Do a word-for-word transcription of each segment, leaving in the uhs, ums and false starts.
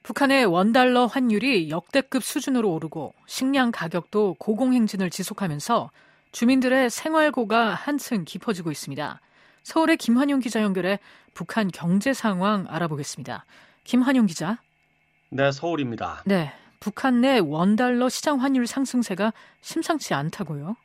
북한의 원달러 환율이 역대급 수준으로 오르고 식량 가격도 고공행진을 지속하면서 주민들의 생활고가 한층 깊어지고 있습니다. 서울의 김환용 기자 연결해 북한 경제 상황 알아보겠습니다. 김환용 기자. 네, 서울입니다. 네, 북한 내 원달러 시장 환율 상승세가 심상치 않다고요?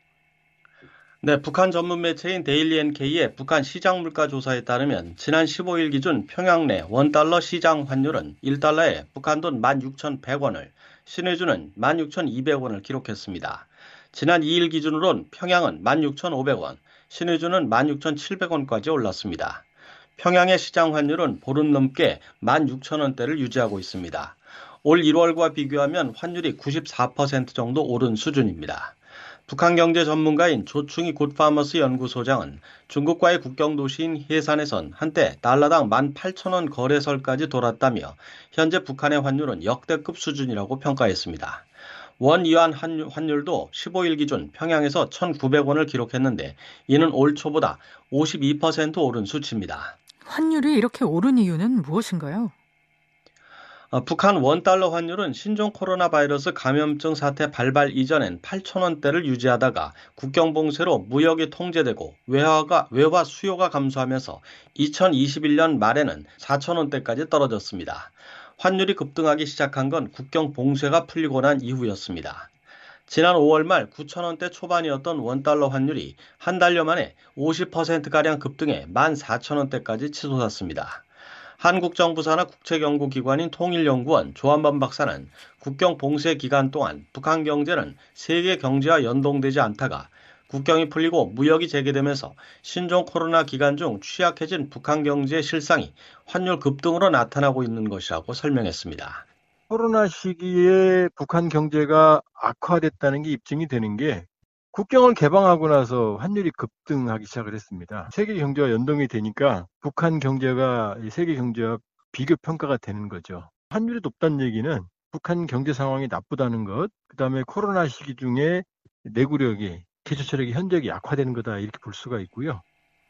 네, 북한 전문 매체인 데일리 엔케이의 북한 시장 물가 조사에 따르면 지난 십오일 기준 평양 내 원달러 시장 환율은 일 달러에 북한 돈 만 육천백 원을, 신의주는 만 육천이백 원을 기록했습니다. 지난 이일 기준으론 평양은 만 육천오백 원, 신의주는 만 육천칠백 원까지 올랐습니다. 평양의 시장 환율은 보름 넘게 만 육천 원대를 유지하고 있습니다. 올 일월과 비교하면 환율이 구십사 퍼센트 정도 오른 수준입니다. 북한 경제 전문가인 조충희 굿파머스 연구소장은 중국과의 국경 도시인 해산에선 한때 달러당 만 팔천 원 거래설까지 돌았다며 현재 북한의 환율은 역대급 수준이라고 평가했습니다. 원 위안 환율도 십오일 기준 평양에서 천구백 원을 기록했는데 이는 올 초보다 오십이 퍼센트 오른 수치입니다. 환율이 이렇게 오른 이유는 무엇인가요? 어, 북한 원달러 환율은 신종 코로나 바이러스 감염증 사태 발발 이전엔 팔천 원대를 유지하다가 국경 봉쇄로 무역이 통제되고 외화가, 외화 수요가 감소하면서 이천이십일 년 말에는 사천 원대까지 떨어졌습니다. 환율이 급등하기 시작한 건 국경 봉쇄가 풀리고 난 이후였습니다. 지난 오월 말 구천 원대 초반이었던 원달러 환율이 한 달여 만에 오십 퍼센트가량 급등해 만 사천 원대까지 치솟았습니다. 한국 정부 산하 국책연구기관인 통일연구원 조한범 박사는 국경 봉쇄 기간 동안 북한 경제는 세계 경제와 연동되지 않다가 국경이 풀리고 무역이 재개되면서 신종 코로나 기간 중 취약해진 북한 경제의 실상이 환율 급등으로 나타나고 있는 것이라고 설명했습니다. 코로나 시기에 북한 경제가 악화됐다는 게 입증이 되는 게 국경을 개방하고 나서 환율이 급등하기 시작을 했습니다. 세계 경제와 연동이 되니까 북한 경제가 세계 경제와 비교 평가가 되는 거죠. 환율이 높다는 얘기는 북한 경제 상황이 나쁘다는 것, 그다음에 코로나 시기 중에 내구력이, 기초체력이 현저하게 약화되는 거다 이렇게 볼 수가 있고요.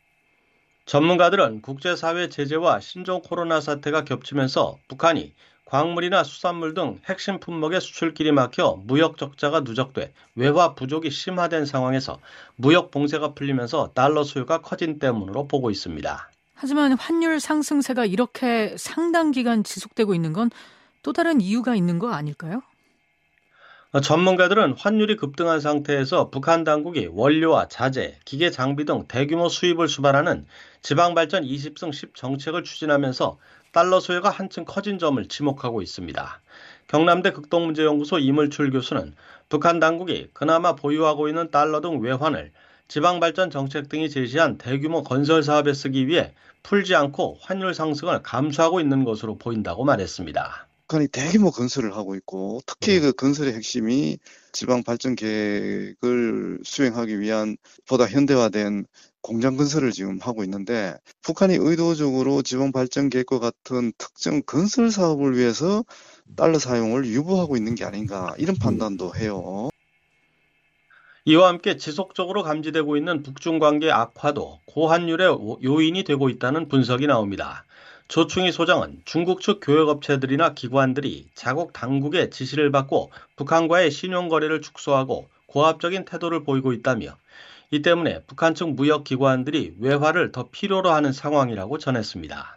전문가들은 국제사회 제재와 신종 코로나 사태가 겹치면서 북한이 광물이나 수산물 등 핵심 품목의 수출길이 막혀 무역 적자가 누적돼 외화 부족이 심화된 상황에서 무역 봉쇄가 풀리면서 달러 수요가 커진 때문으로 보고 있습니다. 하지만 환율 상승세가 이렇게 상당 기간 지속되고 있는 건 또 다른 이유가 있는 거 아닐까요? 전문가들은 환율이 급등한 상태에서 북한 당국이 원료와 자재, 기계 장비 등 대규모 수입을 수반하는 지방발전 이십 승 십 정책을 추진하면서 달러 수요가 한층 커진 점을 지목하고 있습니다. 경남대 극동문제연구소 이물출 교수는 북한 당국이 그나마 보유하고 있는 달러 등 외환을 지방발전 정책 등이 제시한 대규모 건설 사업에 쓰기 위해 풀지 않고 환율 상승을 감수하고 있는 것으로 보인다고 말했습니다. 북한이 대규모 건설을 하고 있고 특히 그 건설의 핵심이 지방 발전 계획을 수행하기 위한 보다 현대화된 공장 건설을 지금 하고 있는데 북한이 의도적으로 지방 발전 계획과 같은 특정 건설 사업을 위해서 달러 사용을 유보하고 있는 게 아닌가 이런 판단도 해요. 이와 함께 지속적으로 감지되고 있는 북중 관계 악화도 고환율의 요인이 되고 있다는 분석이 나옵니다. 조충희 소장은 중국 측 교역업체들이나 기관들이 자국 당국의 지시를 받고 북한과의 신용거래를 축소하고 고압적인 태도를 보이고 있다며 이 때문에 북한 측 무역기관들이 외화를 더 필요로 하는 상황이라고 전했습니다.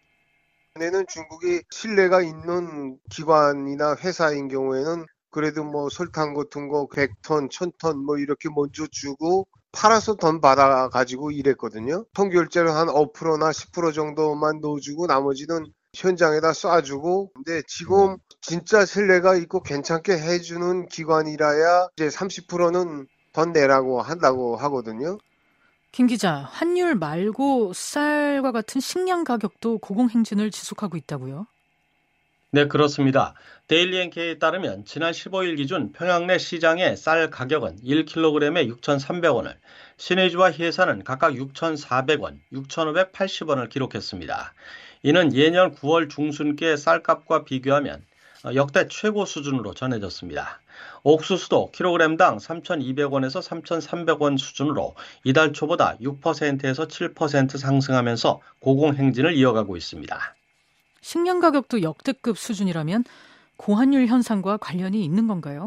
내는 중국이 신뢰가 있는 기관이나 회사인 경우에는 그래도 뭐 설탕 같은 거 백 톤, 천 톤 뭐 이렇게 먼저 주고 팔아서 돈 받아가지고 이랬거든요. 통결제로 한 오 퍼센트나 십 퍼센트 정도만 넣어주고 나머지는 현장에다 쏴주고 근데 지금 진짜 신뢰가 있고 괜찮게 해주는 기관이라야 이제 삼십 퍼센트는 돈 내라고 한다고 하거든요. 김 기자, 환율 말고 쌀과 같은 식량 가격도 고공행진을 지속하고 있다고요? 네, 그렇습니다. 데일리 엔케이에 따르면 지난 십오일 기준 평양 내 시장의 쌀 가격은 일 킬로그램에 육천삼백 원을, 신의주와 해산은 각각 육천사백 원, 육천오백팔십 원을 기록했습니다. 이는 예년 구월 중순께 쌀값과 비교하면 역대 최고 수준으로 전해졌습니다. 옥수수도 킬로그램당 삼천이백 원에서 삼천삼백 원 수준으로 이달 초보다 육 퍼센트에서 칠 퍼센트 상승하면서 고공행진을 이어가고 있습니다. 식량 가격도 역대급 수준이라면 고환율 현상과 관련이 있는 건가요?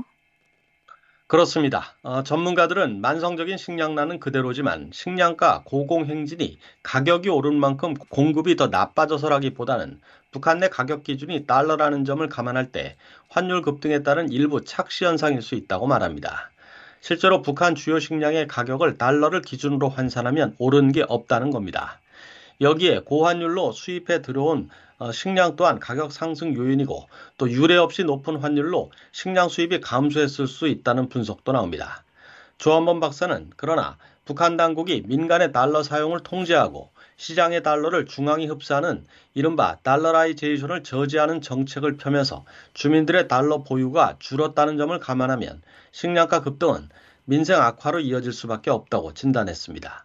그렇습니다. 어, 전문가들은 만성적인 식량난은 그대로지만 식량가 고공행진이 가격이 오른 만큼 공급이 더 나빠져서라기보다는 북한 내 가격 기준이 달러라는 점을 감안할 때 환율 급등에 따른 일부 착시 현상일 수 있다고 말합니다. 실제로 북한 주요 식량의 가격을 달러를 기준으로 환산하면 오른 게 없다는 겁니다. 여기에 고환율로 수입해 들어온 식량 또한 가격 상승 요인이고 또 유례 없이 높은 환율로 식량 수입이 감소했을 수 있다는 분석도 나옵니다. 조한범 박사는 그러나 북한 당국이 민간의 달러 사용을 통제하고 시장의 달러를 중앙이 흡수하는 이른바 달러라이제이션을 저지하는 정책을 펴면서 주민들의 달러 보유가 줄었다는 점을 감안하면 식량가 급등은 민생 악화로 이어질 수밖에 없다고 진단했습니다.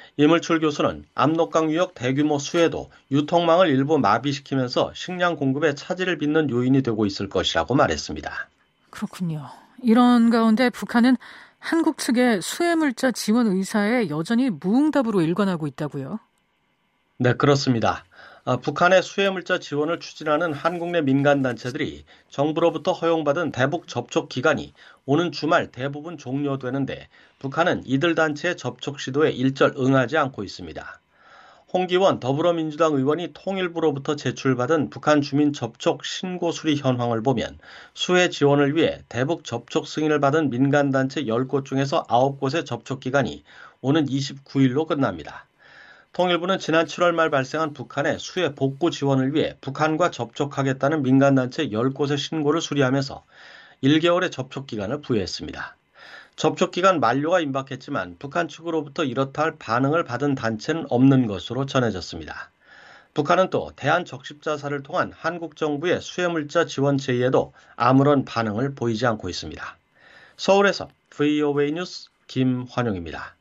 이물출 교수는 압록강 유역 대규모 수해도 유통망을 일부 마비시키면서 식량 공급에 차질을 빚는 요인이 되고 있을 것이라고 말했습니다. 그렇군요. 이런 가운데 북한은 한국 측의 수해물자 지원 의사에 여전히 무응답으로 일관하고 있다고요? 네, 그렇습니다. 북한의 수해물자 지원을 추진하는 한국 내 민간단체들이 정부로부터 허용받은 대북 접촉 기간이 오는 주말 대부분 종료되는데 북한은 이들 단체의 접촉 시도에 일절 응하지 않고 있습니다. 홍기원 더불어민주당 의원이 통일부로부터 제출받은 북한 주민 접촉 신고 수리 현황을 보면 수해 지원을 위해 대북 접촉 승인을 받은 민간단체 열 곳 중에서 아홉 곳의 접촉 기간이 오는 이십구일로 끝납니다. 통일부는 지난 칠월 말 발생한 북한의 수해 복구 지원을 위해 북한과 접촉하겠다는 민간단체 열 곳의 신고를 수리하면서 일 개월의 접촉기간을 부여했습니다. 접촉기간 만료가 임박했지만 북한 측으로부터 이렇다 할 반응을 받은 단체는 없는 것으로 전해졌습니다. 북한은 또 대한적십자사를 통한 한국 정부의 수해물자 지원 제의에도 아무런 반응을 보이지 않고 있습니다. 서울에서 브이오에이 뉴스 김환용입니다.